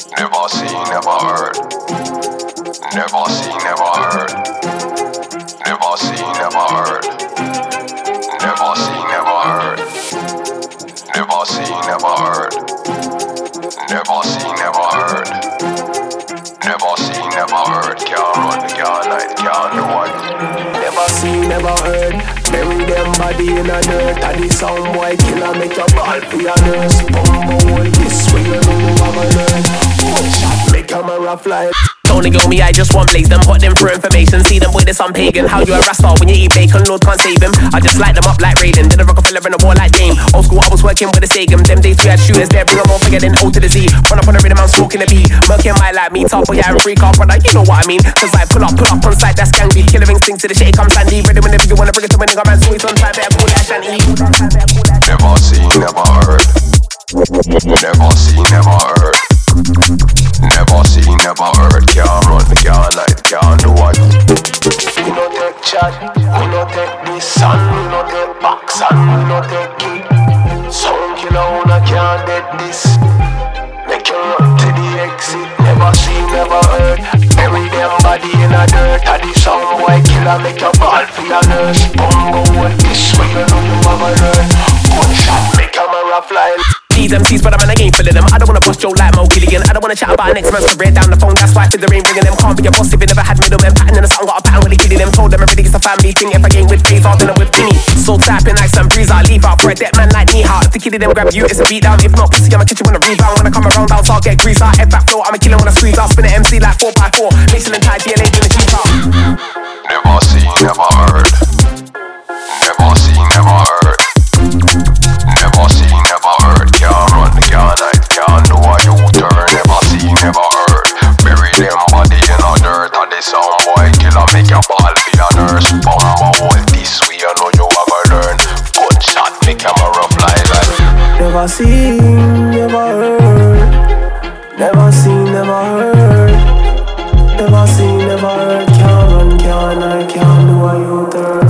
Never seen, never heard. Never seen, never heard. Never seen, never heard. Never seen, never heard. Never seen, never heard. Never seen, never heard. Never seen, never heard. Can't run, can't hide, can't do what. Never seen, never heard. Bury them body in a dirt. And the sound boy killer make your ball for your nurse. Bumble this way you know you have a learn. One shot make camera fly. Don't go me, I just want blaze them. Put them through information. See them with this on pagan. How you a rasta when you eat bacon? Lord can't save him. I just light them up like Raiden. Did a Rockefeller in a war like Dame. Old school, I was working with the Sagem. Them days we had shooters there. Bring them all forgetting O to the Z. Run up on the rhythm, I'm smoking the beat. Murking my like me. Top boy, yeah, freak off. But you know what I mean. Cause I pull up on sight, that's gangy. Killer instinct to the shake, I'm sandy. Ready whenever you wanna bring it to me, nigga, man. Sweet on time, better cool that shanty. Never seen, never heard. Never seen, never heard. Never seen, never heard. Can't run, can't hide, can't do what. We no take chat, we no take this sun, we no take box and we no take key. Sound killer, una can't get this. Make you run to the exit. Never seen, never heard. Bury them body in a dirt. And the sound boy killer make your ball for your nurse. Bumble this way you know you have a learn. One shot make camera fly. These MCs, but I'm in a game full of them. I don't wanna bust your like Mo Gilligan. I don't wanna chat about next man's career down the phone. That's why figure ain't bringing them. Can't be a boss if you never had middlemen. Patting in the sun, got a pattern when they killing them. Told them everything is a family thing. If I ain't with Fraser, then I'm with Vinny. So tapping like some breeze, I leave out for a dead man like me. How if the kiddie them grab you, it's a beat down. If not, pussy, I'ma catch you when I rebound. When I come around, I'll get grease out. Head back flow, I'ma kill him when I squeeze out. Spin the MC like 4x4. Mason and Ty, GLA in the cheap out. Never seen, never heard. Never seen, never heard. Never seen, never heard. Can't run, can't hide, can't do a U-turn. Never seen, never heard. Bury them body in a dirt. And the sound boy killer make your ball for your nurse. Bumble this way you know you have a learn. Gunshot make camera fly like. Never seen, never heard. Never seen, never heard. Never seen, never heard. Can't run, can't hide, can't do a U-turn.